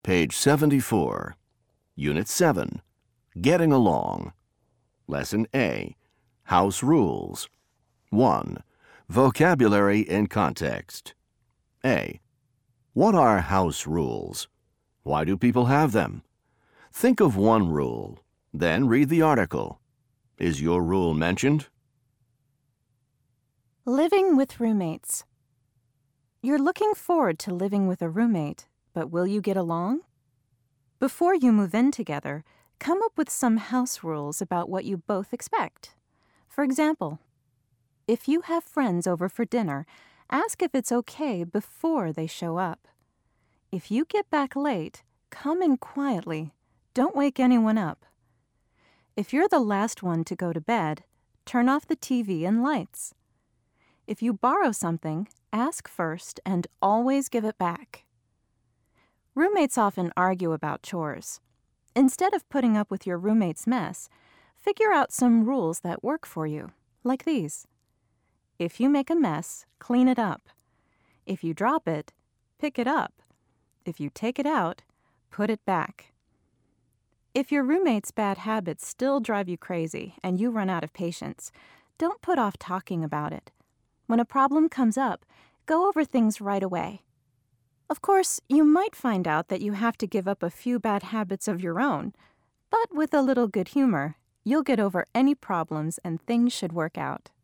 Page 74. Unit 7. Getting Along. Lesson A. House Rules. 1. Vocabulary in context. A. What are house rules? Why do people have them? Think of one rule, then read the article. Is your rule mentioned? Living with roommates. You're looking forward to living with a roommate, but will you get along? Before you move in together, come up with some house rules about what you both expect. For example, if you have friends over for dinner, ask if it's okay before they show up. If you get back late, come in quietly. Don't wake anyone up. If you're the last one to go to bed, turn off the TV and lights. If you borrow something, ask first and always give it back. Roommates often argue about chores. Instead of putting up with your roommate's mess, figure out some rules that work for you, like these. If you make a mess, clean it up. If you drop it, pick it up. If you take it out, put it back. If your roommate's bad habits still drive you crazy and you run out of patience, don't put off talking about it. When a problem comes up, go over things right away. Of course, you might find out that you have to give up a few bad habits of your own, but with a little good humor, you'll get over any problems and things should work out.